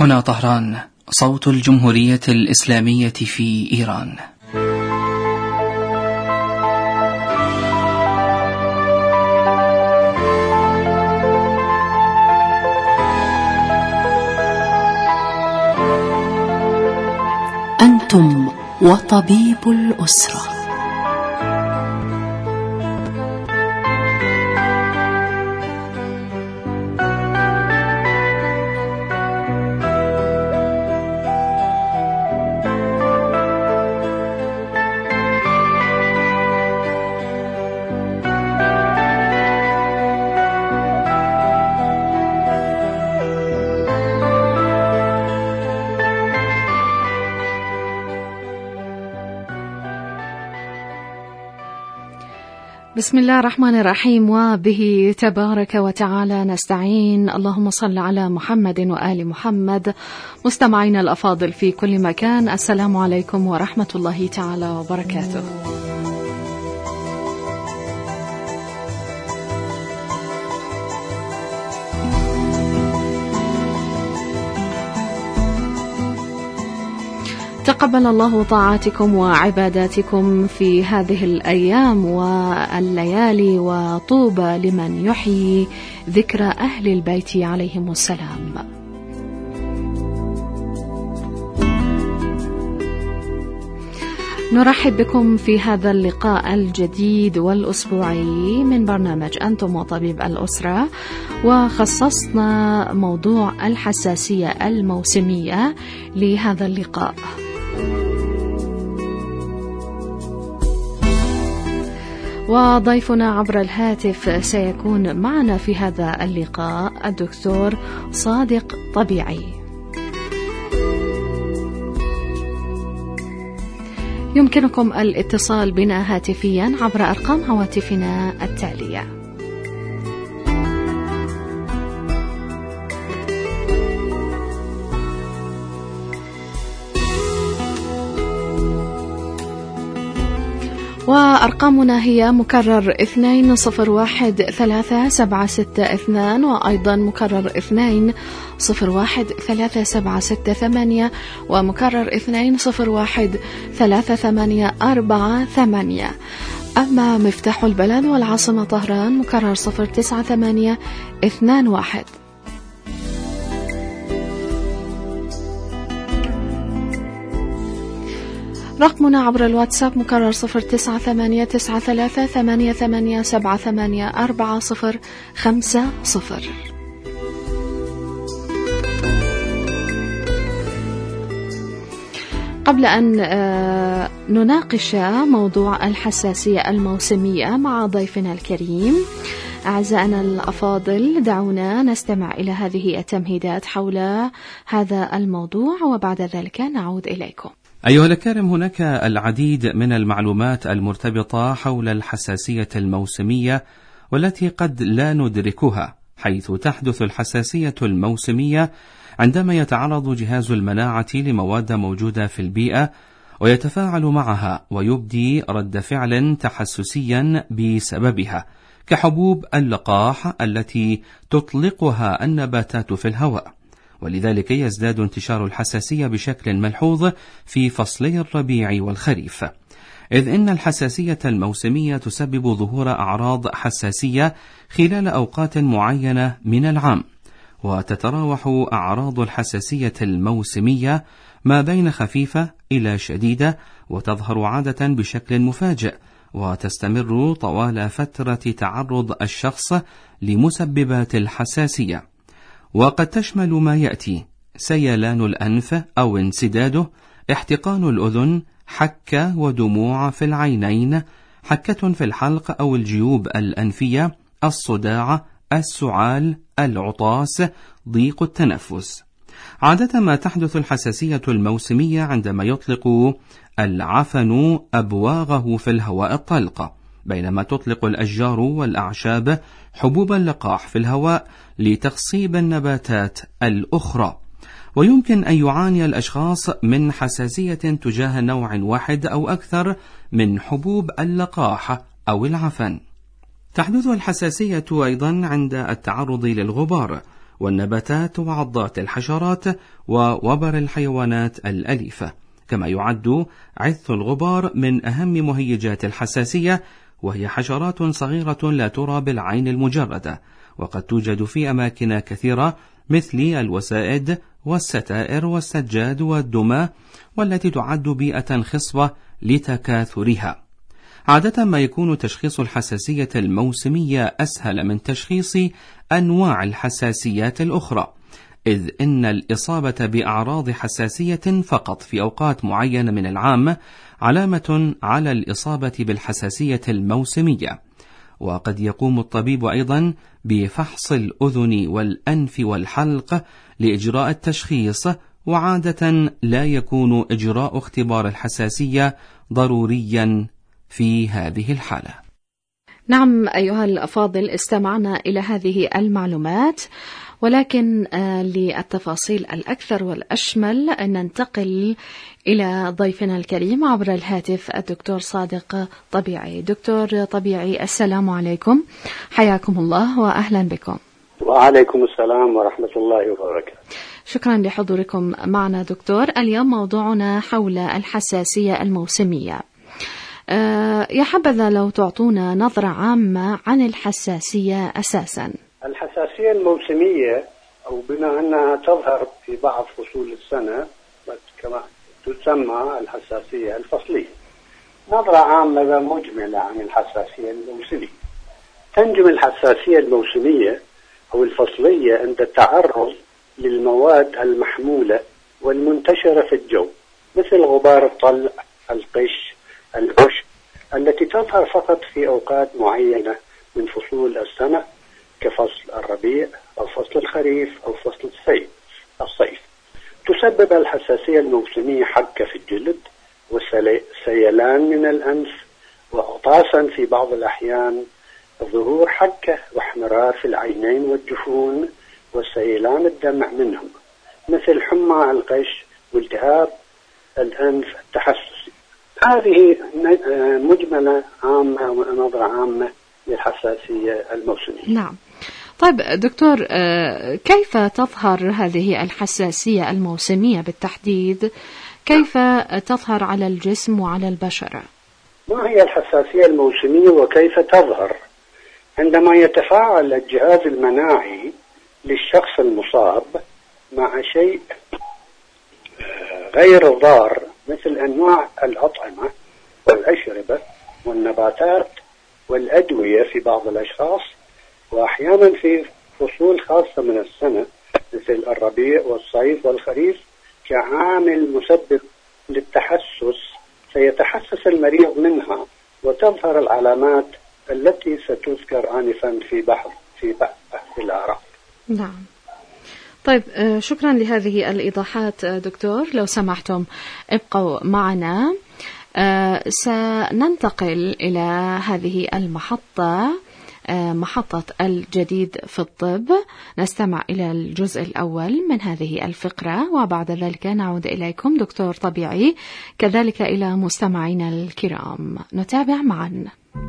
هنا طهران، صوت الجمهورية الإسلامية في إيران. أنتم وطبيب الأسرة. بسم الله الرحمن الرحيم، وبه تبارك وتعالى نستعين. اللهم صل على محمد وآل محمد. مستمعين الأفاضل في كل مكان، السلام عليكم ورحمة الله تعالى وبركاته. تقبل الله طاعاتكم وعباداتكم في هذه الأيام والليالي، وطوبى لمن يحيي ذكر أهل البيت عليهم السلام. نرحب بكم في هذا اللقاء الجديد والأسبوعي من برنامج أنتم وطبيب الأسرة، وخصصنا موضوع الحساسية الموسمية لهذا اللقاء. وضيفنا عبر الهاتف سيكون معنا في هذا اللقاء الدكتور صادق طبيعي. يمكنكم الاتصال بنا هاتفيا عبر أرقام هواتفنا التالية: وأرقامنا هي مكرر 2013762، وأيضا مكرر 2013768، ومكرر 2013848. أما مفتاح البلد والعاصمة طهران مكرر 09821. رقمنا عبر الواتساب مكرر 0989388784050. قبل أن نناقش موضوع الحساسية الموسمية مع ضيفنا الكريم، أعزائنا الأفاضل، دعونا نستمع إلى هذه التمهيدات حول هذا الموضوع، وبعد ذلك نعود إليكم. أيها الكرام، هناك العديد من المعلومات المرتبطة حول الحساسية الموسمية والتي قد لا ندركها، حيث تحدث الحساسية الموسمية عندما يتعرض جهاز المناعة لمواد موجودة في البيئة ويتفاعل معها ويبدي رد فعل تحسسيا بسببها، كحبوب اللقاح التي تطلقها النباتات في الهواء. ولذلك يزداد انتشار الحساسية بشكل ملحوظ في فصلي الربيع والخريف، إذ إن الحساسية الموسمية تسبب ظهور أعراض حساسية خلال أوقات معينة من العام، وتتراوح أعراض الحساسية الموسمية ما بين خفيفة إلى شديدة، وتظهر عادة بشكل مفاجئ، وتستمر طوال فترة تعرض الشخص لمسببات الحساسية، وقد تشمل ما يأتي: سيلان الأنف أو انسداده، احتقان الأذن، حكة ودموع في العينين، حكة في الحلق أو الجيوب الأنفية، الصداع، السعال، العطاس، ضيق التنفس. عادة ما تحدث الحساسية الموسمية عندما يطلق العفن أبواغه في الهواء الطلق، بينما تطلق الأشجار والأعشاب حبوب اللقاح في الهواء لتخصيب النباتات الأخرى. ويمكن أن يعاني الأشخاص من حساسية تجاه نوع واحد أو أكثر من حبوب اللقاح أو العفن. تحدث الحساسية أيضا عند التعرض للغبار، والنباتات وعضات الحشرات ووبر الحيوانات الأليفة. كما يعد عث الغبار من أهم مهيجات الحساسية، وهي حشرات صغيرة لا ترى بالعين المجردة، وقد توجد في أماكن كثيرة مثل الوسائد والستائر والسجاد والدمى، والتي تعد بيئة خصبة لتكاثرها. عادة ما يكون تشخيص الحساسية الموسمية أسهل من تشخيص أنواع الحساسيات الأخرى، إذ إن الإصابة بأعراض حساسية فقط في أوقات معينة من العام علامة على الإصابة بالحساسية الموسمية. وقد يقوم الطبيب أيضا بفحص الأذن والأنف والحلق لإجراء التشخيص، وعادة لا يكون إجراء اختبار الحساسية ضروريا في هذه الحالة. نعم أيها الأفاضل، استمعنا إلى هذه المعلومات، ولكن للتفاصيل الأكثر والأشمل ننتقل إلى ضيفنا الكريم عبر الهاتف الدكتور صادق طبيعي. دكتور طبيعي، السلام عليكم، حياكم الله وأهلا بكم. وعليكم السلام ورحمة الله وبركاته. شكرا لحضوركم معنا دكتور. اليوم موضوعنا حول الحساسية الموسمية. يا حبذا لو تعطونا نظرة عامة عن الحساسية أساسا. الحساسية الموسمية، أو بما أنها تظهر في بعض فصول السنة، كما تسمى الحساسية الفصلية. نظرة عامة مجملة عن الحساسية الموسمية. تنجم الحساسية الموسمية أو الفصلية عند التعرض للمواد المحمولة والمنتشرة في الجو، مثل غبار الطلع، القش، العشب، التي تظهر فقط في أوقات معينة من فصول السنة، كفصل الربيع أو فصل الخريف أو فصل الصيف. تسبب الحساسية الموسمية حكة في الجلد، وسيلان من الأنف، وعطاسا في بعض الأحيان، ظهور حكة واحمرار في العينين والجفون، وسيلان الدمع منهم، مثل حمى القش والتهاب الأنف التحسسي. هذه مجملة عامة ونظرة عامة للحساسية الموسمية. نعم. طيب دكتور، كيف تظهر هذه الحساسية الموسمية بالتحديد؟ كيف تظهر على الجسم وعلى البشرة؟ ما هي الحساسية الموسمية وكيف تظهر؟ عندما يتفاعل الجهاز المناعي للشخص المصاب مع شيء غير ضار، مثل أنواع الأطعمة والأشربة والنباتات والأدوية في بعض الأشخاص، وأحيانا في فصول خاصة من السنة مثل الربيع والصيف والخريف، كعامل مسبب للتحسس، سيتحسس المريض منها وتظهر العلامات التي ستذكر آنفا في بحث الأعراض. نعم. طيب، شكرا لهذه الإيضاحات دكتور. لو سمحتم ابقوا معنا، سننتقل إلى هذه المحطة، محطة الجديد في الطب. نستمع إلى الجزء الأول من هذه الفقرة، وبعد ذلك نعود إليكم دكتور طبيعي، كذلك إلى مستمعينا الكرام. نتابع معا.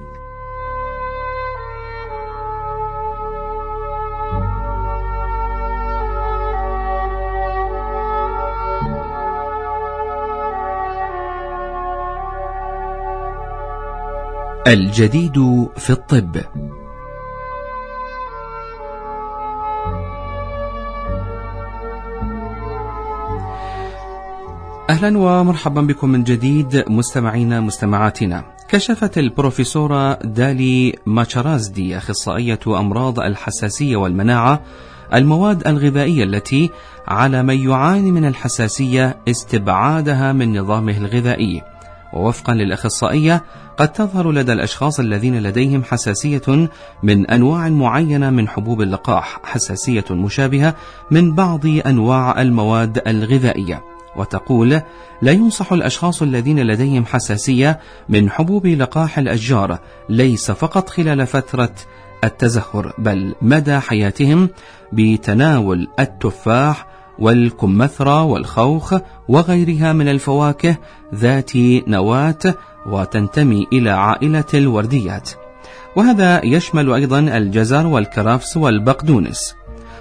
الجديد في الطب. أهلا ومرحبا بكم من جديد مستمعينا مستمعاتنا. كشفت البروفيسورة دالي ماتشارازدي، أخصائية أمراض الحساسية والمناعة، المواد الغذائية التي على من يعاني من الحساسية استبعادها من نظامه الغذائي. ووفقا للأخصائية، قد تظهر لدى الأشخاص الذين لديهم حساسية من أنواع معينة من حبوب اللقاح حساسية مشابهة من بعض أنواع المواد الغذائية. وتقول: لا ينصح الأشخاص الذين لديهم حساسية من حبوب لقاح الأشجار ليس فقط خلال فترة التزهر، بل مدى حياتهم، بتناول التفاح والكمثرى والخوخ وغيرها من الفواكه ذات نواة وتنتمي إلى عائلة الورديات، وهذا يشمل أيضا الجزر والكرفس والبقدونس.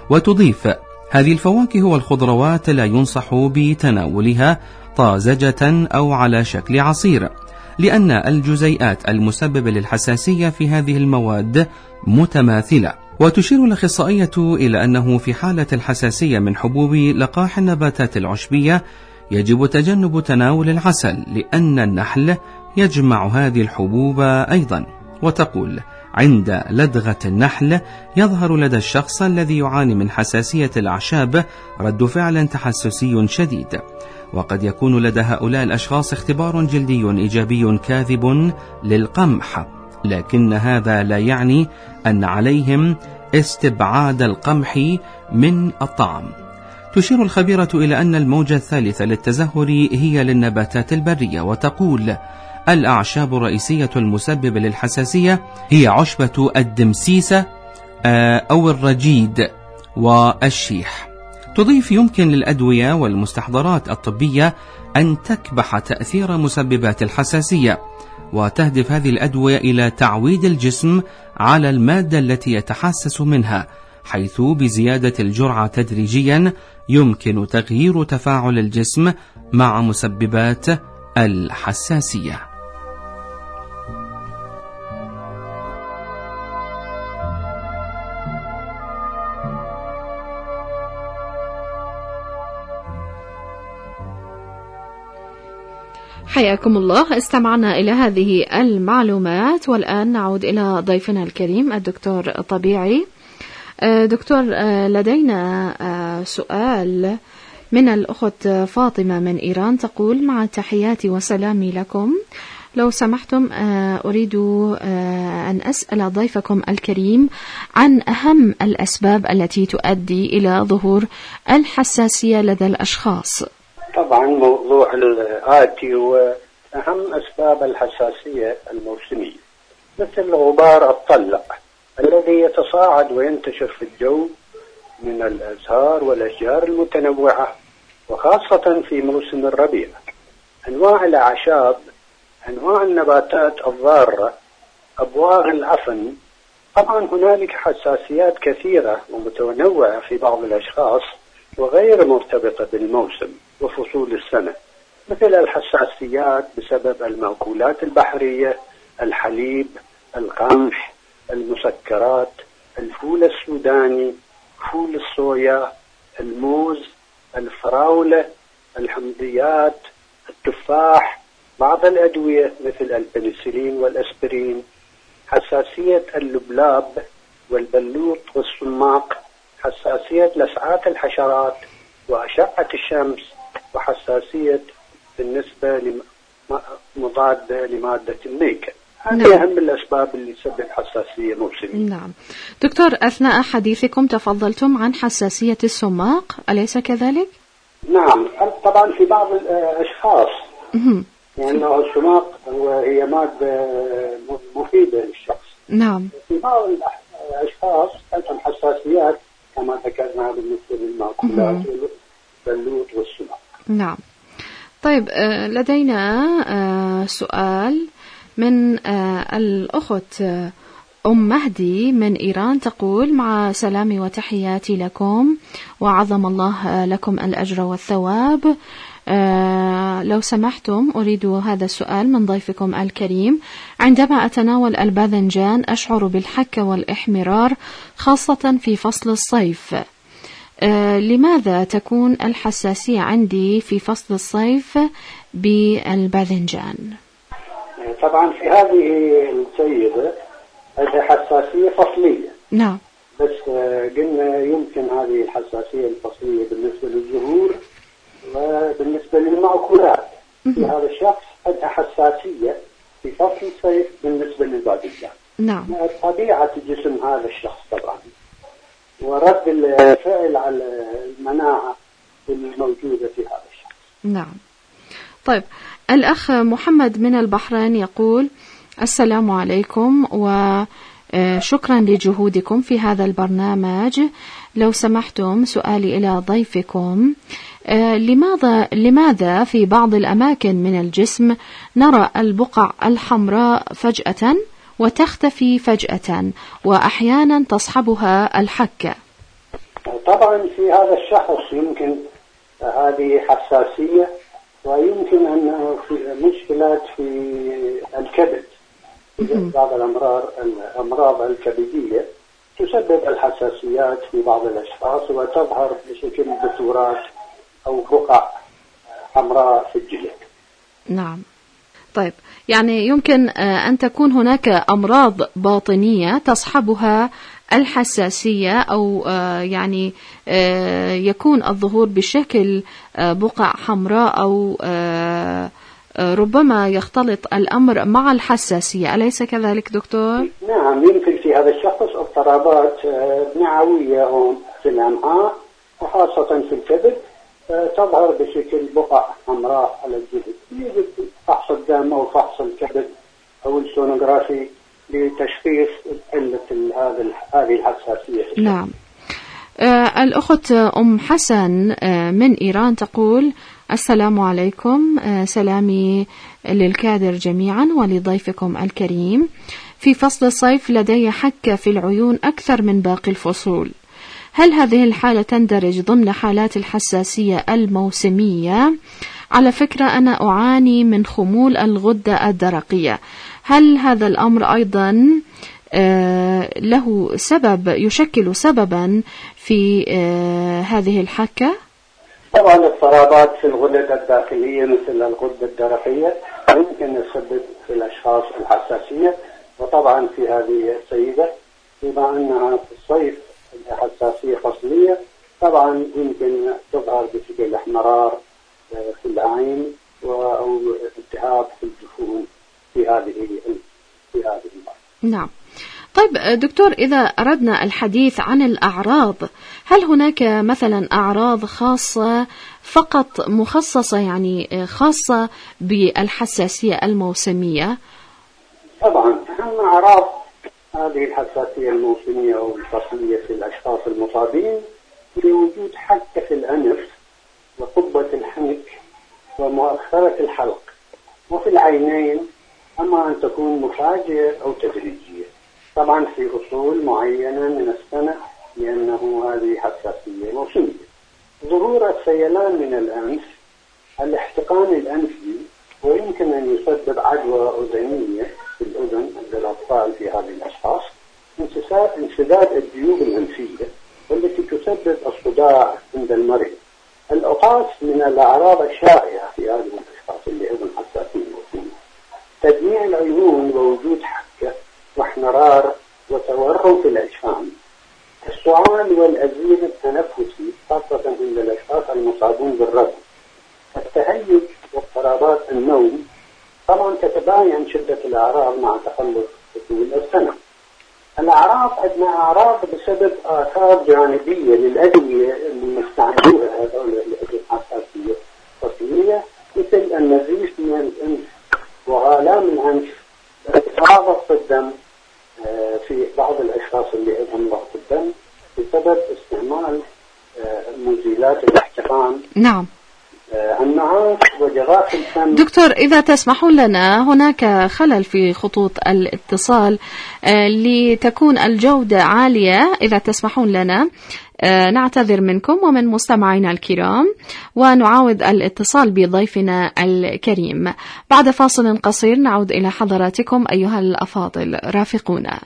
وتضيف: هذه الفواكه والخضروات لا ينصح بتناولها طازجة أو على شكل عصير، لأن الجزيئات المسببة للحساسية في هذه المواد متماثلة. وتشير الأخصائية إلى أنه في حالة الحساسية من حبوب لقاح النباتات العشبية يجب تجنب تناول العسل، لأن النحل يجمع هذه الحبوب أيضا. وتقول: عند لدغة النحل يظهر لدى الشخص الذي يعاني من حساسية الأعشاب رد فعل تحسسي شديد، وقد يكون لدى هؤلاء الأشخاص اختبار جلدي إيجابي كاذب للقمح، لكن هذا لا يعني أن عليهم استبعاد القمح من الطعام. تشير الخبيرة إلى أن الموجة الثالثة للتزهر هي للنباتات البرية، وتقول: الأعشاب الرئيسية المسببة للحساسية هي عشبة الدمسيسة أو الرجيد والشيح. تضيف: يمكن للأدوية والمستحضرات الطبية أن تكبح تأثير مسببات الحساسية، وتهدف هذه الأدوية إلى تعويد الجسم على المادة التي يتحسس منها، حيث بزيادة الجرعة تدريجيا يمكن تغيير تفاعل الجسم مع مسببات الحساسية. حياكم الله. استمعنا إلى هذه المعلومات، والآن نعود إلى ضيفنا الكريم الدكتور طبيعي. دكتور، لدينا سؤال من الأخت فاطمة من إيران، تقول: مع تحياتي وسلامي لكم، لو سمحتم أريد أن أسأل ضيفكم الكريم عن أهم الأسباب التي تؤدي إلى ظهور الحساسية لدى الأشخاص. طبعا موضوع الآتي هو أهم أسباب الحساسية الموسمية، مثل غبار الطلق الذي يتصاعد وينتشر في الجو من الأزهار والأشجار المتنوعة، وخاصة في موسم الربيع. أنواع الأعشاب، أنواع النباتات الضارة، أبواغ العفن. طبعا هنالك حساسيات كثيرة ومتنوعة في بعض الأشخاص وغير مرتبطة بالموسم وفصول السنة، مثل الحساسيات بسبب المأكولات البحرية، الحليب، القمح، المسكرات، الفول السوداني، فول الصويا، الموز، الفراولة، الحمضيات، التفاح، بعض الأدوية مثل البنسلين والأسبرين، حساسية اللبلاب والبلوط والسماق، حساسية لسعات الحشرات وأشعة الشمس، وحساسية بالنسبة لمضادة لمادة الميكا. هذه أهم الأسباب اللي تسبب حساسية موسمية. نعم دكتور، أثناء حديثكم تفضلتم عن حساسية السماق، أليس كذلك؟ نعم، طبعا في بعض الأشخاص لأنه السماق هي مادة مفيدة للشخص. نعم. في بعض الأشخاص عندهم حساسيات كما ذكرنا بالنسبة للمأكولات والبلوط والسماق. نعم. طيب، لدينا سؤال من الأخت أم مهدي من إيران، تقول: مع سلامي وتحياتي لكم، وعظم الله لكم الأجر والثواب. لو سمحتم أريد هذا السؤال من ضيفكم الكريم: عندما أتناول الباذنجان أشعر بالحكة والإحمرار، خاصة في فصل الصيف. لماذا تكون الحساسية عندي في فصل الصيف بالباذنجان؟ طبعا في هذه السيدة هذه حساسية فصلية. نعم. بس قلنا يمكن هذه الحساسية الفصلية بالنسبة للزهور وبالنسبة للمأكولات. في هذا الشخص عنده حساسية في فصل الصيف بالنسبة للباذنجان. نعم. طبيعة جسم هذا الشخص طبعا، ورد الفعل على المناعة الموجودة في هذا الشخص. نعم. طيب، الأخ محمد من البحرين يقول: السلام عليكم وشكرا لجهودكم في هذا البرنامج. لو سمحتم سؤالي إلى ضيفكم: لماذا في بعض الأماكن من الجسم نرى البقع الحمراء فجأة وتختفي فجأة، وأحيانا تصحبها الحكة؟ طبعا في هذا الشخص يمكن هذه حساسية، ويمكن أن في مشكلات في الكبد، بعض الأمراض الكبدية تسبب الحساسيات في بعض الأشخاص وتظهر بشكل بثورات أو بقع حمراء في الجلد. نعم. طيب، يعني يمكن أن تكون هناك أمراض باطنية تصحبها الحساسية، أو يعني يكون الظهور بشكل بقع حمراء، أو ربما يختلط الأمر مع الحساسية، أليس كذلك دكتور؟ نعم، يمكن في هذا الشخص اضطرابات معوية في الأمعاء وخاصة في الكبد تظهر بشكل بقع حمراء على الجلد. يجب فحص الدم أو فحص الكبد أو السونوغرافي لتشخيص هذه الحساسية. نعم. الأخت أم حسن من إيران تقول: السلام عليكم، سلامي للكادر جميعا ولضيفكم الكريم. في فصل الصيف لدي حكة في العيون أكثر من باقي الفصول، هل هذه الحالة تندرج ضمن حالات الحساسية الموسمية؟ على فكرة أنا أعاني من خمول الغدة الدرقية، هل هذا الأمر أيضا له سبب، يشكل سببا في هذه الحكة؟ طبعا اضطرابات في الغدة الداخلية مثل الغدة الدرقية يمكن تسبب في الأشخاص الحساسية، وطبعا في هذه السيدة بما أنها في الصيف حساسية فصلية طبعا يمكن تظهر بشكل احمرار في العين أو التهاب في الجفون في هذه المرض. نعم. طيب دكتور، إذا أردنا الحديث عن الأعراض، هل هناك مثلا أعراض خاصة فقط مخصصة، يعني خاصة بالحساسية الموسمية؟ طبعا أهم أعراض هذه الحساسية الموسمية أو الفصلية في الأشخاص المصابين بوجود حكة في الأنف وقبة الحنك ومؤخرة الحلق وفي العينين، أما أن تكون مفاجئة أو تدريجية. طبعا في أصول معينة من السنة لأنه هذه حساسية موسمية. ظهور السيلان من الأنف، الاحتقان الأنفي، ويمكن أن يسبب عدوى أذنية في الأذن عند الأطفال في هذه الأشخاص، انسداد الجيوب الأنفية والتي تسبب الصداع عند المريض. العطاس من الأعراض الشائعة في هذه الأشخاص اللي هم حساسين موسمية. تدميع العيون ووجود حكة واحمرار وتورم في الأجفان. السعال والأزير التنفسي خاصة عند الأشخاص المصابون بالربو. التهيج واضطرابات النوم. طبعا تتباين شدة الأعراض مع تقلص طول السنة. الأعراض عندنا أعراض بسبب آثار جانبية للأدوية اللي مستعملوها هذول الأدوية الحساسية الفصلية، مثل النزيف من الأنف وآلام الأنف، انخفاض في الدم في بعض الأشخاص اللي عندهم ضغط الدم بسبب استعمال مزيلات الاحتقان. نعم. النعاس وجراح الفم. دكتور، إذا تسمحون لنا، هناك خلل في خطوط الاتصال لتكون الجودة عالية، إذا تسمحون لنا نعتذر منكم ومن مستمعينا الكرام، ونعاود الاتصال بضيفنا الكريم. بعد فاصل قصير نعود إلى حضراتكم أيها الأفاضل، رافقونا.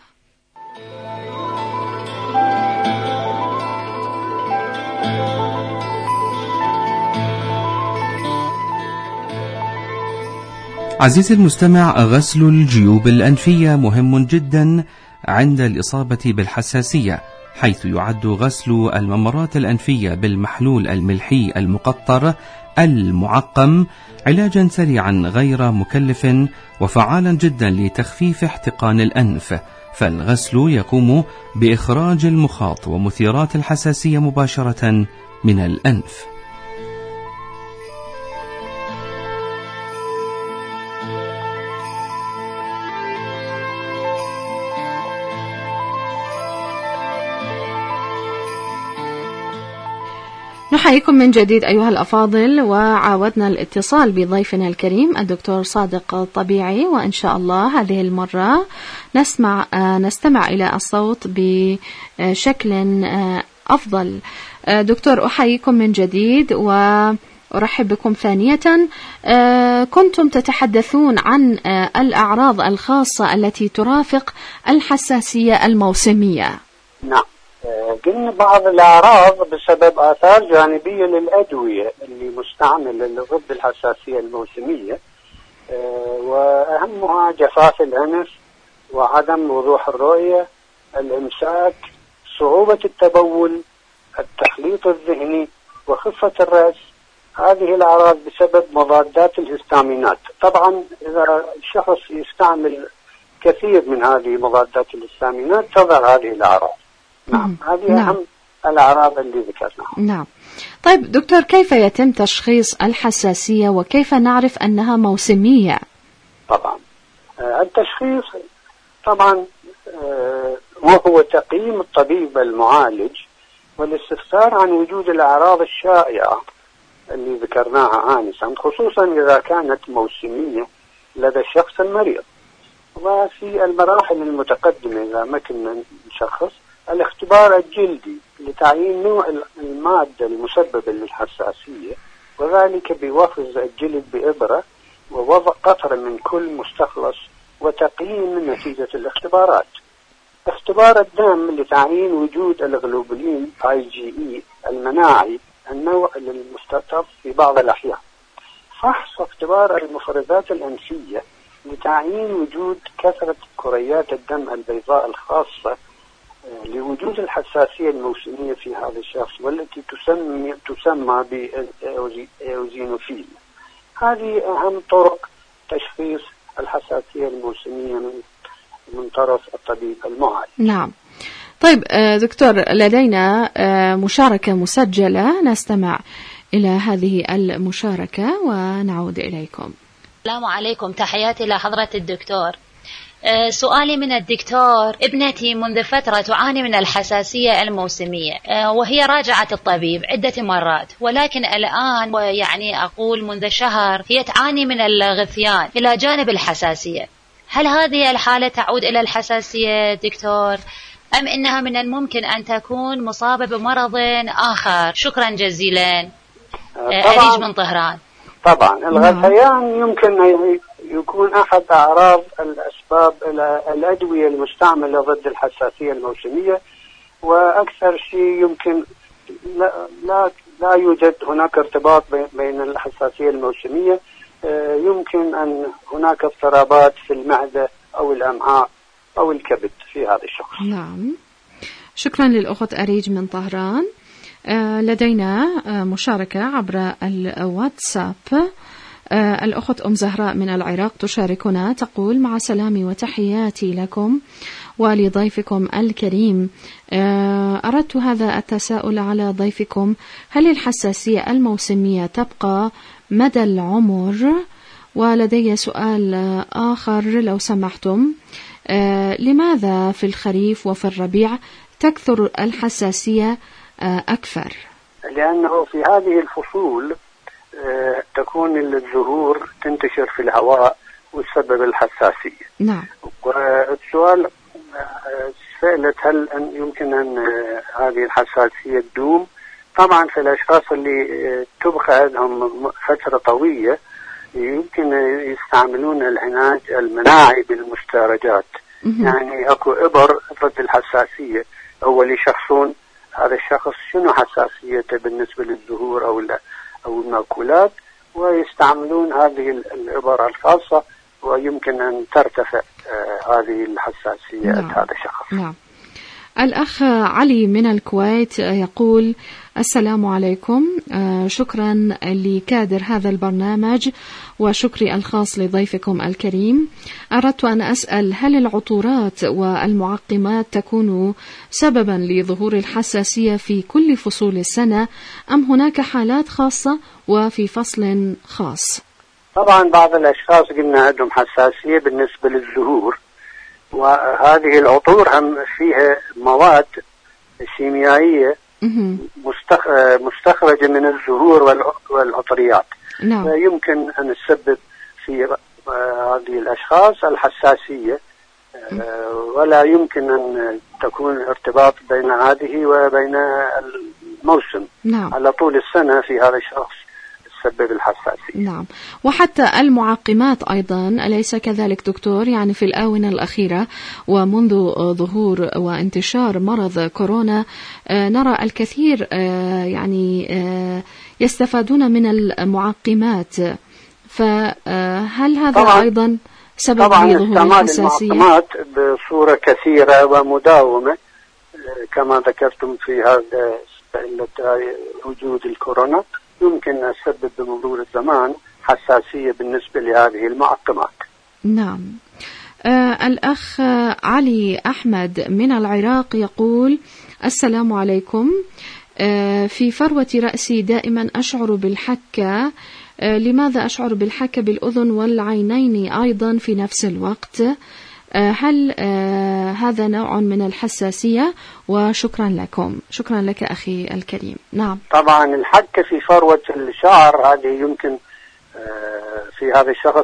عزيزي المستمع، غسل الجيوب الأنفية مهم جدا عند الإصابة بالحساسية، حيث يعد غسل الممرات الأنفية بالمحلول الملحي المقطر المعقم علاجا سريعا غير مكلف وفعالا جدا لتخفيف احتقان الأنف، فالغسل يقوم بإخراج المخاط ومثيرات الحساسية مباشرة من الأنف. نحييكم من جديد أيها الأفاضل، وعاودنا الاتصال بضيفنا الكريم الدكتور صادق طبيعي، وإن شاء الله هذه المرة نستمع إلى الصوت بشكل أفضل. دكتور أحييكم من جديد وأرحب بكم ثانية. كنتم تتحدثون عن الأعراض الخاصة التي ترافق الحساسية الموسمية. نعم، قلنا بعض الأعراض بسبب آثار جانبية للأدوية اللي مستعملة ضد الحساسية الموسمية، وأهمها جفاف الأنف وعدم وضوح الرؤية، الإمساك، صعوبة التبول، التخليط الذهني، وخفة الرأس. هذه الأعراض بسبب مضادات الهستامينات. طبعا إذا الشخص يستعمل كثير من هذه مضادات الهستامينات تظهر هذه الأعراض. نعم، هذه أهم الأعراض اللي ذكرناها. نعم. طيب دكتور، كيف يتم تشخيص الحساسية وكيف نعرف أنها موسمية؟ طبعا التشخيص طبعا وهو تقييم الطبيب المعالج والاستفسار عن وجود الأعراض الشائعة اللي ذكرناها آنفا، خصوصا إذا كانت موسمية لدى الشخص المريض. وفي المراحل المتقدمة إذا ما كنا نشخص، الاختبار الجلدي لتعيين نوع المادة المسببة للحساسية، وذلك بوفز الجلد بإبرة ووضع قطرة من كل مستخلص وتقييم نتيجة الاختبارات. اختبار الدم لتعيين وجود الغلوبولين IgE المناعي النوع المستهدف في بعض الأحيان. فحص اختبار المفرزات الأنفية لتعيين وجود كثرة كريات الدم البيضاء الخاصة لوجود الحساسية الموسمية في هذا الشخص، والتي تسمى بإيوزينوفيل. هذه أهم طرق تشخيص الحساسية الموسمية من طرف الطبيب المعالج. نعم. طيب دكتور، لدينا مشاركة مسجلة، نستمع إلى هذه المشاركة ونعود إليكم. السلام عليكم، تحياتي لحضرة الدكتور. سؤالي من الدكتور: ابنتي منذ فترة تعاني من الحساسية الموسمية، وهي راجعة الطبيب عدة مرات، ولكن الآن ويعني أقول منذ شهر هي تعاني من الغثيان إلى جانب الحساسية. هل هذه الحالة تعود إلى الحساسية دكتور، أم إنها من الممكن أن تكون مصابة بمرض آخر؟ شكرا جزيلا. أريج من طهران. طبعا الغثيان يمكن يكون أحد أعراض الأسباب الأدوية المستعملة ضد الحساسية الموسمية، وأكثر شيء يمكن لا يوجد هناك ارتباط بين الحساسية الموسمية. يمكن أن هناك اضطرابات في المعدة أو الأمعاء أو الكبد في هذا الشخص. نعم، شكرا للأخت أريج من طهران. لدينا مشاركة عبر الواتساب. الأخت أم زهراء من العراق تشاركنا، تقول: مع سلامي وتحياتي لكم ولضيفكم الكريم. أردت هذا التساؤل على ضيفكم: هل الحساسية الموسمية تبقى مدى العمر؟ ولدي سؤال آخر لو سمحتم: لماذا في الخريف وفي الربيع تكثر الحساسية أكثر؟ لأنه في هذه الفصول تكون الزهور تنتشر في الهواء وتسبب الحساسية. نعم. والسؤال سألت هل يمكن أن هذه الحساسية تدوم؟ طبعا في الأشخاص اللي تبقى عندهم فترة طويلة يمكن يستعملون العلاج المناعي بالمسترجات. يعني أكو إبر ضد الحساسية، أول يشخصون هذا الشخص شنو حساسيته بالنسبة للزهور أو المأكولات، ويستعملون هذه الإبر الخاصة، ويمكن أن ترتفع هذه الحساسية. نعم. هذا الشخص. نعم. الأخ علي من الكويت يقول: السلام عليكم، شكرا لكادر هذا البرنامج وشكري الخاص لضيفكم الكريم. أردت أن أسأل: هل العطورات والمعقمات تكون سببا لظهور الحساسية في كل فصول السنة، أم هناك حالات خاصة وفي فصل خاص؟ طبعا بعض الأشخاص قلنا عندهم حساسية بالنسبة للزهور، وهذه العطور هم فيها مواد كيميائية مستخرجة من الزهور والعطريات. نعم. يمكن أن تسبب في هذه الأشخاص الحساسية ولا يمكن أن تكون ارتباط بين هذه وبين الموسم. نعم. على طول السنة في هذا الشخص تسبب الحساسية. نعم. وحتى المعقمات أيضا أليس كذلك دكتور؟ يعني في الآونة الأخيرة ومنذ ظهور وانتشار مرض كورونا نرى الكثير يعني يستفادون من المعقمات، فهل هذا طبعاً سبب سبب طبعا لظهور الحساسية؟ المعقمات بصورة كثيرة ومداومة كما ذكرتم في هذا وجود الكورونا يمكن أن تسبب بمرور الزمان حساسية بالنسبة لهذه المعقمات. نعم. الأخ علي أحمد من العراق يقول: السلام عليكم. في فروة رأسي دائما أشعر بالحكة، لماذا أشعر بالحكة بالأذن والعينين أيضا في نفس الوقت؟ هل هذا نوع من الحساسية؟ وشكرا لكم. شكرا لك أخي الكريم. نعم. طبعا الحكة في فروة الشعر هذه يمكن في هذا الشخص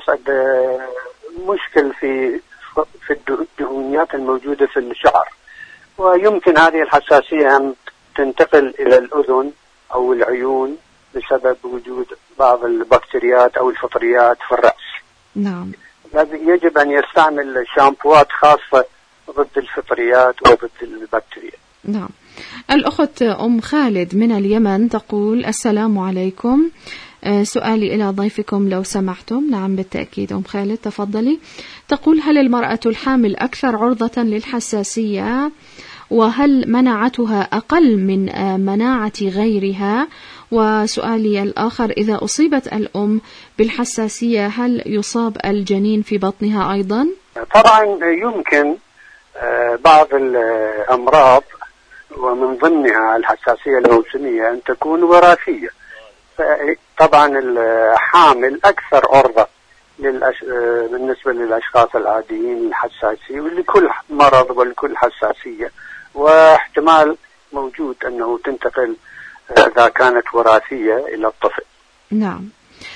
مشكل في الدهونيات الموجودة في الشعر، ويمكن هذه الحساسية أن تنتقل إلى الأذن أو العيون بسبب وجود بعض البكتيريات أو الفطريات في الرأس. نعم. يجب أن يستعمل شامبوات خاصة ضد الفطريات وضد البكتيريا. نعم. الأخت أم خالد من اليمن تقول: السلام عليكم. سؤالي إلى ضيفكم لو سمحتم. نعم بالتأكيد أم خالد، تفضلي. تقول: هل المرأة الحامل أكثر عرضة للحساسية؟ وهل مناعتها أقل من مناعة غيرها؟ وسؤالي الآخر: إذا أصيبت الأم بالحساسية هل يصاب الجنين في بطنها أيضا؟ طبعا يمكن بعض الأمراض ومن ضمنها الحساسية الموسمية أن تكون وراثية. طبعا الحامل أكثر عرضة بالنسبة للأشخاص العاديين للحساسية، ولكل مرض ولكل حساسية، واحتمال موجود أنه تنتقل إذا كانت وراثية إلى الطفل. نعم.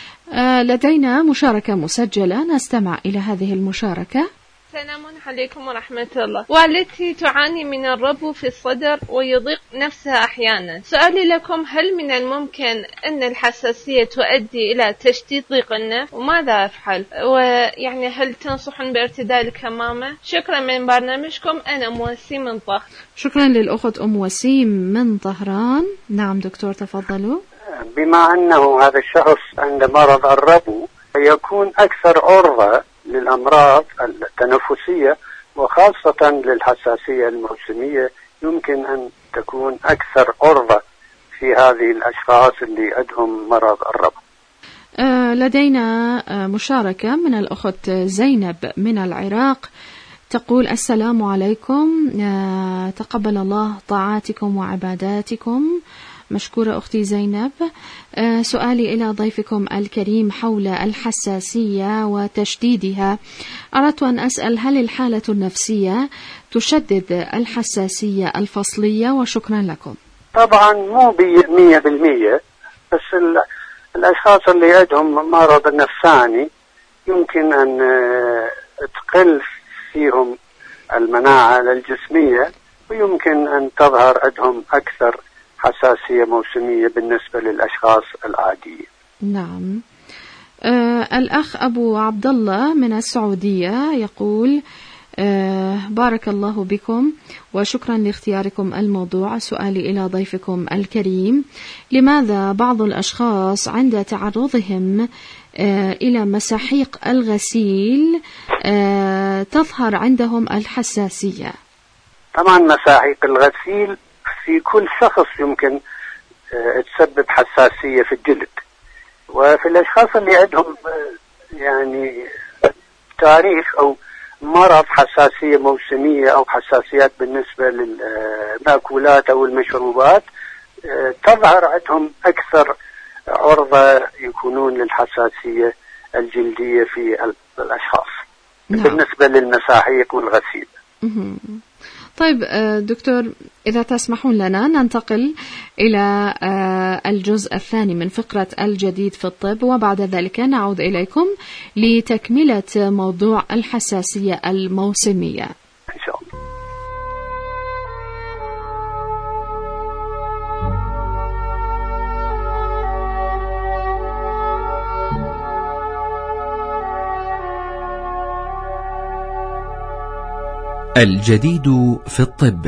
لدينا مشاركة مسجلة، نستمع إلى هذه المشاركة. السلام عليكم ورحمة الله. والدتي تعاني من الربو في الصدر ويضيق نفسها أحيانا. سؤالي لكم: هل من الممكن أن الحساسية تؤدي إلى تشديد ضيق النفس؟ وماذا أفعل؟ ويعني هل تنصحون بارتداء الكمامة؟ شكرا من برنامجكم. أنا أم وسيم من طهران. شكرا للأخت أم وسيم من طهران. نعم دكتور تفضلوا. بما أنه هذا الشخص عند مرض الربو يكون أكثر عرضة للأمراض التنفسية وخاصة للحساسية الموسمية، يمكن أن تكون أكثر عرضة في هذه الأشخاص اللي عندهم مرض الربو. لدينا مشاركة من الأخت زينب من العراق تقول: السلام عليكم، تقبل الله طاعاتكم وعباداتكم. مشكورة أختي زينب. سؤالي إلى ضيفكم الكريم حول الحساسية وتشديدها. أردت أن أسأل: هل الحالة النفسية تشدد الحساسية الفصلية؟ وشكرا لكم. طبعا مو 100%، بس الأشخاص اللي عندهم مرض نفساني يمكن أن تقل فيهم المناعة الجسمية، ويمكن أن تظهر عندهم أكثر حساسية موسمية بالنسبة للأشخاص العاديين. نعم. الأخ أبو عبد الله من السعودية يقول: بارك الله بكم وشكرا لاختياركم الموضوع. سؤالي إلى ضيفكم الكريم: لماذا بعض الأشخاص عند تعرضهم إلى مساحيق الغسيل تظهر عندهم الحساسية؟ طبعا مساحيق الغسيل في كل شخص يمكن تسبب حساسية في الجلد، وفي الأشخاص اللي عندهم يعني تاريخ أو مرض حساسية موسمية أو حساسيات بالنسبة للمأكولات أو المشروبات تظهر عندهم أكثر عرضة يكونون للحساسية الجلدية في الأشخاص. نعم. بالنسبة للمساحيق والغسيل. طيب دكتور، إذا تسمحون لنا ننتقل إلى الجزء الثاني من فقرة الجديد في الطب، وبعد ذلك نعود إليكم لتكملة موضوع الحساسية الموسمية إن شاء الله. الجديد في الطب.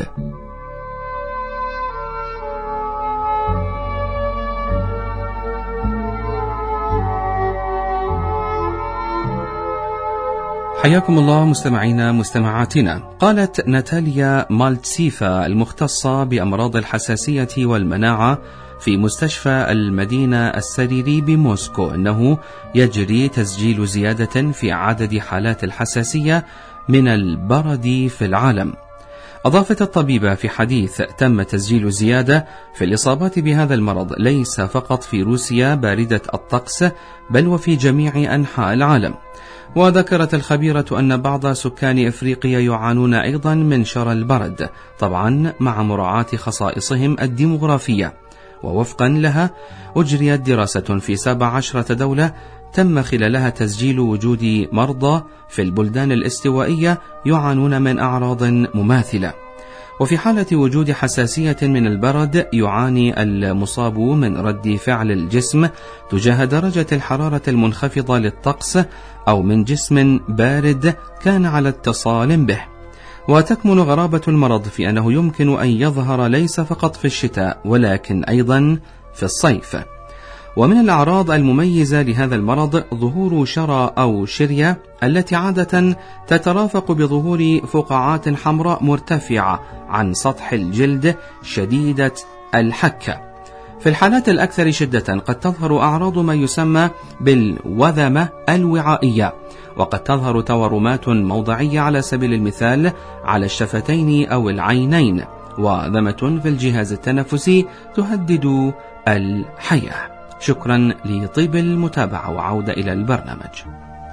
حياكم الله مستمعينا مستمعاتنا. قالت ناتاليا مالتسيفا المختصة بأمراض الحساسية والمناعة في مستشفى المدينة السريري بموسكو أنه يجري تسجيل زيادة في عدد حالات الحساسية من البرد في العالم. أضافت الطبيبة في حديث: تم تسجيل زيادة في الإصابات بهذا المرض ليس فقط في روسيا باردة الطقس بل وفي جميع أنحاء العالم. وذكرت الخبيرة أن بعض سكان إفريقيا يعانون أيضا من شر البرد، طبعا مع مراعاة خصائصهم الديمغرافية. ووفقا لها أجريت دراسة في 17 دولة تم خلالها تسجيل وجود مرضى في البلدان الاستوائية يعانون من أعراض مماثلة. وفي حالة وجود حساسية من البرد يعاني المصاب من رد فعل الجسم تجاه درجة الحرارة المنخفضة للطقس أو من جسم بارد كان على اتصال به. وتكمن غرابة المرض في أنه يمكن أن يظهر ليس فقط في الشتاء ولكن أيضا في الصيف. ومن الأعراض المميزة لهذا المرض ظهور شرى أو شرية التي عادة تترافق بظهور فقاعات حمراء مرتفعة عن سطح الجلد شديدة الحكة. في الحالات الأكثر شدة قد تظهر أعراض ما يسمى بالوذمة الوعائية، وقد تظهر تورمات موضعية على سبيل المثال على الشفتين أو العينين، وذمة في الجهاز التنفسي تهدد الحياة. شكرا لطيب المتابعة وعودة إلى البرنامج.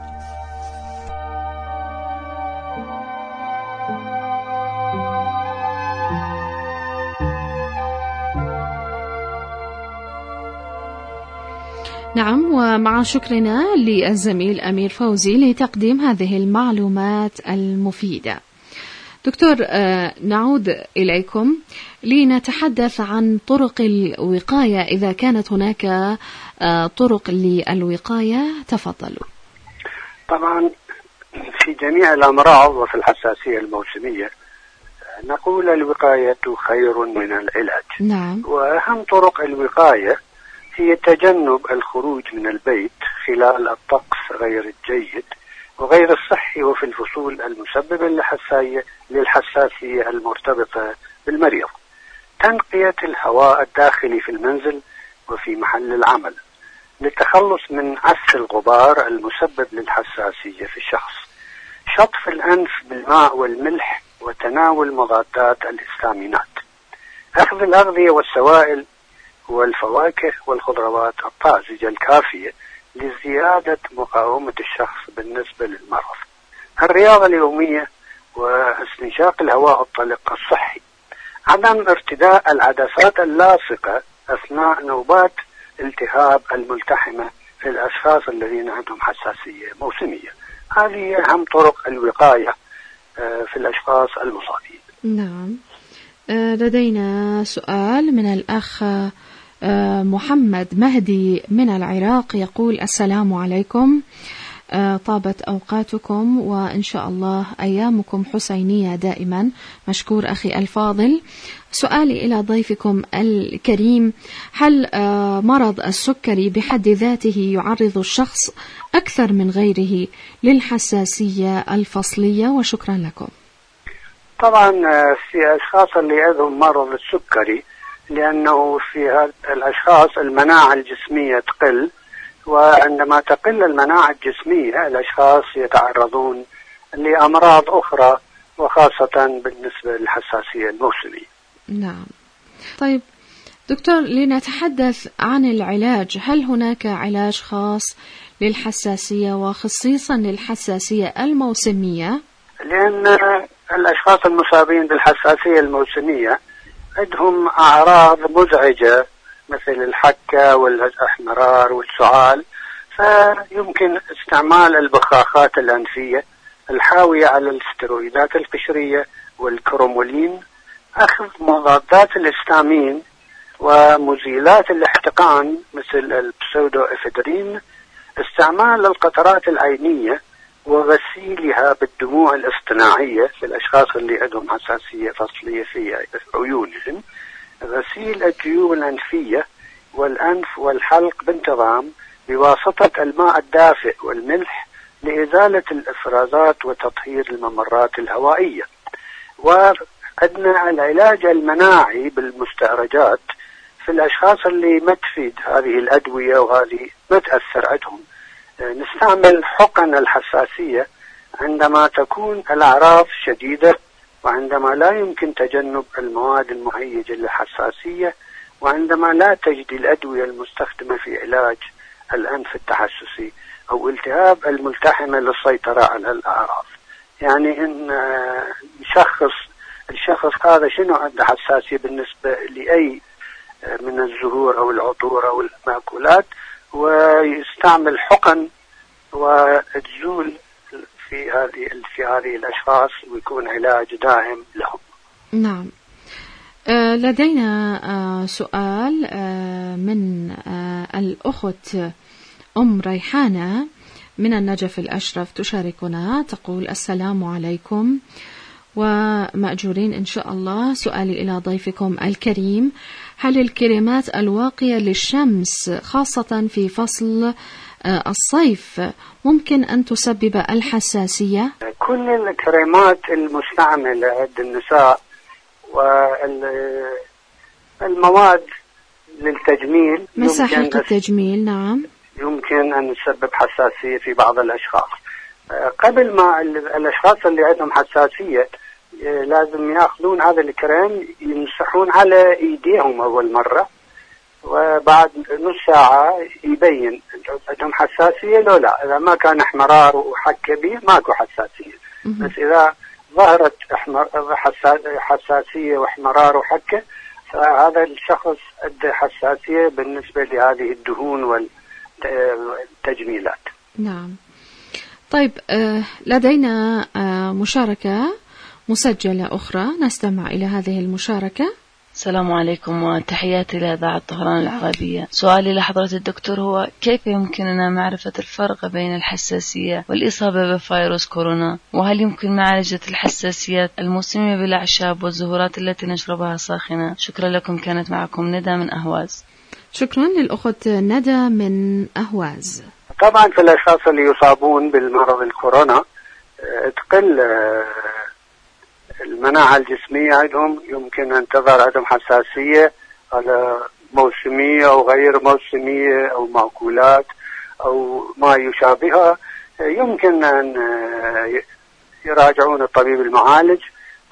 نعم، ومع شكرنا للزميل أمير فوزي لتقديم هذه المعلومات المفيدة. دكتور، نعود إليكم لنتحدث عن طرق الوقاية إذا كانت هناك طرق للوقاية. تفضلوا. طبعا في جميع الأمراض وفي الحساسية الموسمية نقول الوقاية خير من العلاج. نعم. وأهم طرق الوقاية هي تجنب الخروج من البيت خلال الطقس غير الجيد وغير الصحي وفي الفصول المسببة للحساسية المرتبطة بالمريض. تنقية الهواء الداخلي في المنزل وفي محل العمل للتخلص من عفس الغبار المسبب للحساسية في الشخص. شطف الأنف بالماء والملح وتناول مضادات الهستامينات. أخذ الأغذية والسوائل والفواكه والخضروات الطازجة الكافية لزيادة مقاومة الشخص بالنسبة للمرض. الرياضة اليومية واستنشاق الهواء الطلق الصحي. عدم ارتداء العدسات اللاصقة أثناء نوبات التهاب الملتحمة في الأشخاص الذين عندهم حساسية موسمية. هذه أهم طرق الوقاية في الأشخاص المصابين. نعم. لدينا سؤال من الأخ محمد مهدي من العراق، يقول: السلام عليكم، طابت أوقاتكم وإن شاء الله أيامكم حسينية دائما. مشكور أخي الفاضل. سؤالي إلى ضيفكم الكريم: هل مرض السكري بحد ذاته يعرض الشخص أكثر من غيره للحساسية الفصلية؟ وشكرا لكم. طبعا في أشخاص اللي عندهم مرض السكري، لأنه في هذه الأشخاص المناعة الجسمية تقل، وعندما تقل المناعة الجسمية الأشخاص يتعرضون لأمراض أخرى وخاصة بالنسبة للحساسية الموسمية. نعم. طيب دكتور، لنتحدث عن العلاج. هل هناك علاج خاص للحساسية وخصيصا للحساسية الموسمية؟ لأن الأشخاص المصابين بالحساسية الموسمية عندهم أعراض مزعجة مثل الحكة والإحمرار والسعال، فيمكن استعمال البخاخات الأنفية الحاوية على الاسترويدات القشرية والكرومولين، أخذ مضادات الهستامين ومزيلات الاحتقان مثل البسودو إفيدرين، استعمال القطرات العينية وغسيلها بالدموع الاصطناعية في الأشخاص اللي عندهم حساسية فصلية في عيونهم، غسيل الجيوب الأنفية والأنف والحلق بانتظام بواسطة الماء الدافئ والملح لإزالة الإفرازات وتطهير الممرات الهوائية. وعندنا العلاج المناعي بالمستهرجات في الأشخاص اللي ما تفيد هذه الأدوية وهذه ما تأثر عندهم. نستعمل حقن الحساسية عندما تكون الأعراض شديدة وعندما لا يمكن تجنب المواد المهيجة للحساسية وعندما لا تجد الأدوية المستخدمة في علاج الأنف التحسسي أو التهاب الملتحمة للسيطرة على الأعراض. يعني إن الشخص هذا شنو عنده حساسية بالنسبة لأي من الزهور أو العطور أو المأكولات، ويستعمل حقن وتزول في هذه الأشخاص ويكون علاج دائم لهم. نعم. لدينا سؤال من الأخت أم ريحانة من النجف الأشرف تشاركنا، تقول: السلام عليكم ومأجورين إن شاء الله. سؤالي إلى ضيفكم الكريم: هل الكريمات الواقية للشمس خاصة في فصل الصيف ممكن أن تسبب الحساسية؟ كل الكريمات المستعملة عند النساء والمواد للتجميل، مساحة التجميل، نعم، يمكن أن تسبب حساسية في بعض الأشخاص. قبل ما الأشخاص اللي عندهم حساسية لازم يأخذون هذا الكريم يمسحون على إيديهم أول مرة، وبعد نص ساعة يبين عندهم حساسية لو لا. إذا ما كان احمرار وحكة به ماكو حساسية، بس إذا ظهرت حساسية واحمرار وحكة فهذا الشخص عنده حساسية بالنسبة لهذه الدهون والتجميلات. نعم. طيب، لدينا مشاركة مسجلة أخرى، نستمع إلى هذه المشاركة. السلام عليكم وتحياتي لإذاعة طهران العربية. سؤالي لحضرة الدكتور هو: كيف يمكننا معرفة الفرق بين الحساسية والإصابة بفيروس كورونا؟ وهل يمكن معالجة الحساسيات الموسمية بالأعشاب والزهورات التي نشربها ساخنة؟ شكرا لكم. كانت معكم ندى من أهواز. شكرا للأخت ندى من أهواز. طبعا في الأشخاص اللي يصابون بالمرض الكورونا تقل المناعة الجسمية عندهم، يمكن أن تظهر عندهم حساسية على موسمية أو غير موسمية أو مأكولات أو ما يشابهها. يمكن أن يراجعون الطبيب المعالج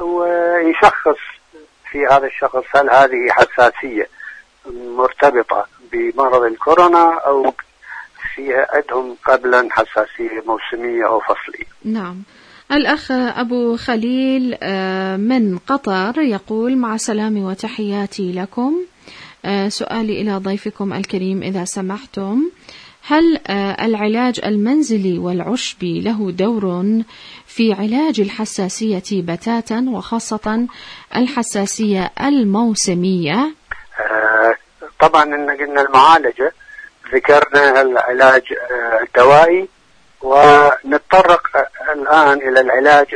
ويشخص في هذا الشخص هل هذه حساسية مرتبطة بمرض الكورونا أو فيها عندهم قبلا حساسية موسمية أو فصلية. نعم. الأخ أبو خليل من قطر يقول: مع سلامي وتحياتي لكم. سؤالي إلى ضيفكم الكريم إذا سمحتم: هل العلاج المنزلي والعشبي له دور في علاج الحساسية بتاتا وخاصة الحساسية الموسمية؟ طبعا إن قلنا المعالجة، ذكرنا العلاج الدوائي، ونتطرق الآن إلى العلاج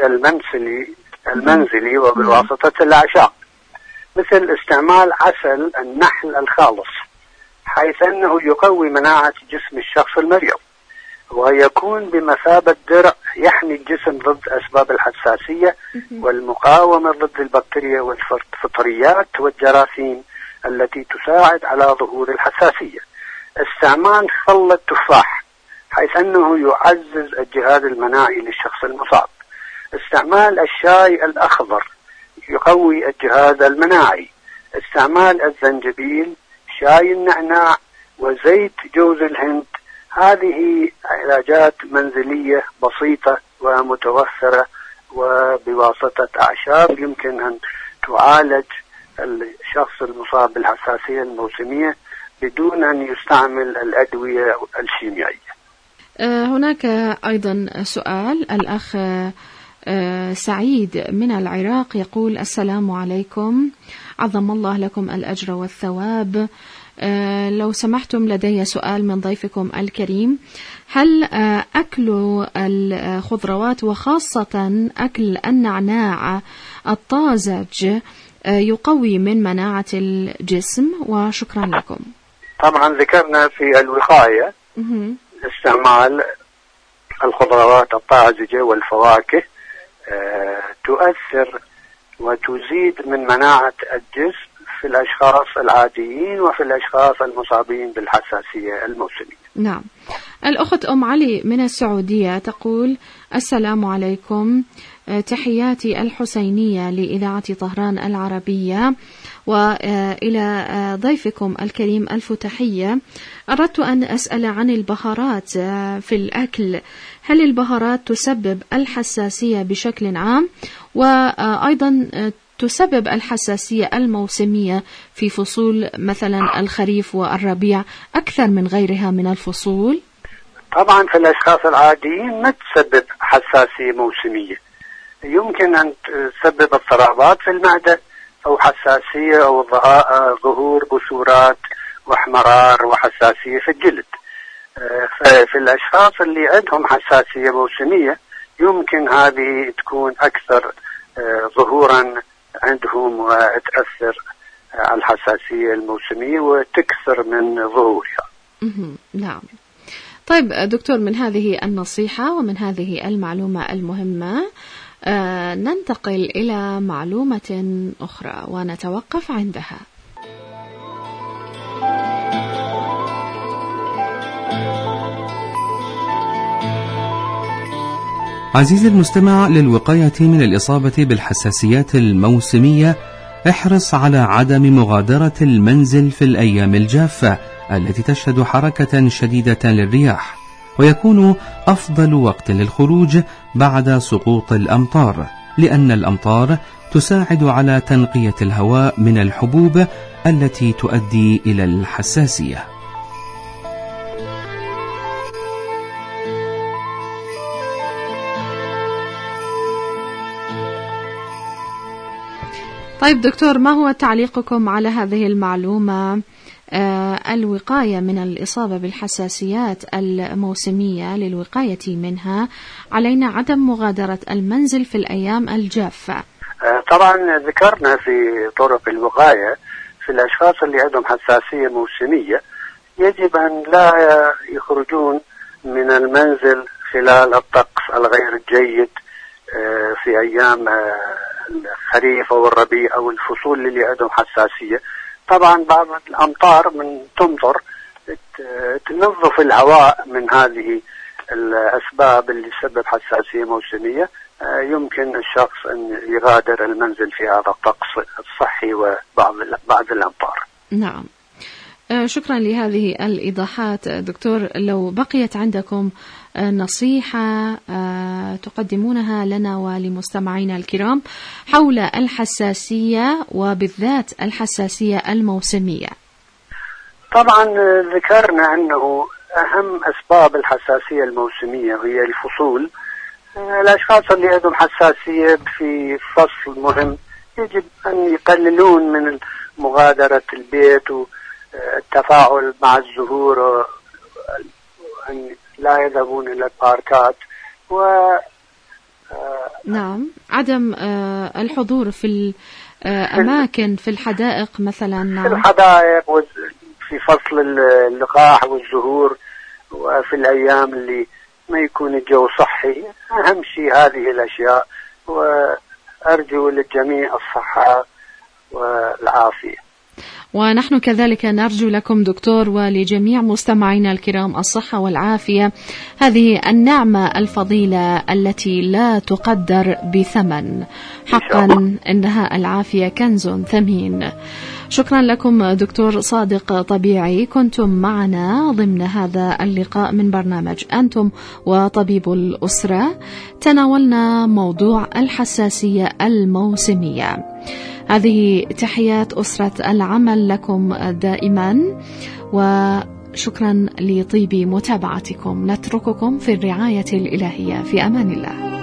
المنزلي وبواسطة الأعشاب، مثل استعمال عسل النحل الخالص، حيث أنه يقوي مناعة جسم الشخص المريض ويكون بمثابة درع يحمي الجسم ضد أسباب الحساسية والمقاومة ضد البكتيريا والفطريات والجراثيم التي تساعد على ظهور الحساسية. استعمال خل التفاح حيث أنه يعزز الجهاز المناعي للشخص المصاب. استعمال الشاي الأخضر يقوي الجهاز المناعي. استعمال الزنجبيل، شاي النعناع، وزيت جوز الهند. هذه علاجات منزلية بسيطة ومتوفرة وبواسطة أعشاب يمكن أن تعالج الشخص المصاب بالحساسية الموسمية بدون أن يستعمل الأدوية الشيميائية. هناك أيضا سؤال الأخ سعيد من العراق يقول: السلام عليكم، عظم الله لكم الأجر والثواب. لو سمحتم لدي سؤال من ضيفكم الكريم: هل أكل الخضروات وخاصة أكل النعناع الطازج يقوي من مناعة الجسم؟ وشكرا لكم. طبعا ذكرنا في الوقاية استعمال الخضروات الطازجة والفواكه تؤثر وتزيد من مناعة الجسم في الأشخاص العاديين وفي الأشخاص المصابين بالحساسية الموسمية. نعم. الأخت أم علي من السعودية تقول: السلام عليكم، تحياتي الحسينية لإذاعة طهران العربية وإلى ضيفكم الكريم ألف تحية. أردت أن أسأل عن البهارات في الأكل، هل البهارات تسبب الحساسية بشكل عام؟ وأيضا تسبب الحساسية الموسمية في فصول مثلا الخريف والربيع أكثر من غيرها من الفصول؟ طبعا في الأشخاص العاديين ما تسبب حساسية موسمية، يمكن أن تسبب اضطرابات في المعدة أو حساسية أو ظهور بثورات واحمرار وحساسية في الجلد. في الأشخاص اللي عندهم حساسية موسمية يمكن هذه تكون أكثر ظهورا عندهم وتأثر الحساسية الموسمية وتكثر من ظهورها. نعم. طيب دكتور، من هذه النصيحة ومن هذه المعلومة المهمة ننتقل إلى معلومة أخرى ونتوقف عندها. عزيزي المستمع، للوقاية من الإصابة بالحساسيات الموسمية احرص على عدم مغادرة المنزل في الأيام الجافة التي تشهد حركة شديدة للرياح، ويكون أفضل وقت للخروج بعد سقوط الأمطار، لأن الأمطار تساعد على تنقية الهواء من الحبوب التي تؤدي إلى الحساسية. طيب دكتور، ما هو تعليقكم على هذه المعلومة؟ الوقاية من الإصابة بالحساسيات الموسمية، للوقاية منها علينا عدم مغادرة المنزل في الأيام الجافة. طبعا ذكرنا في طرق الوقاية في الأشخاص اللي عندهم حساسية موسمية يجب أن لا يخرجون من المنزل خلال الطقس الغير الجيد في أيام الخريف أو الربيع أو الفصول اللي عندهم حساسية. طبعا بعض الأمطار من تمطر تنظف الهواء من هذه الأسباب اللي تسبب حساسية موسمية، يمكن الشخص أن يغادر المنزل في هذا الطقس الصحي وبعض الأمطار. نعم، شكرا لهذه الإيضاحات دكتور. لو بقيت عندكم نصيحة تقدمونها لنا ولمستمعينا الكرام حول الحساسية وبالذات الحساسية الموسمية. طبعا ذكرنا أنه أهم أسباب الحساسية الموسمية هي الفصول. الأشخاص اللي عندهم حساسية في فصل مهم يجب أن يقللون من مغادرة البيت والتفاعل مع الزهور، أن لا يذهبون إلى الباركات نعم، عدم الحضور في الأماكن في الحدائق مثلا. نعم. في الحدائق في فصل اللقاح والزهور وفي الأيام اللي ما يكون الجو صحي. أهم شيء هذه الأشياء، وأرجو للجميع الصحة والعافية. ونحن كذلك نرجو لكم دكتور ولجميع مستمعينا الكرام الصحة والعافية، هذه النعمة الفضيلة التي لا تقدر بثمن. حقا إنها العافية كنز ثمين. شكرا لكم دكتور صادق طبيعي، كنتم معنا ضمن هذا اللقاء من برنامج أنتم وطبيب الأسرة. تناولنا موضوع الحساسية الموسمية. هذه تحيات أسرة العمل لكم دائما، وشكرا لطيب متابعتكم. نترككم في الرعاية الإلهية، في أمان الله.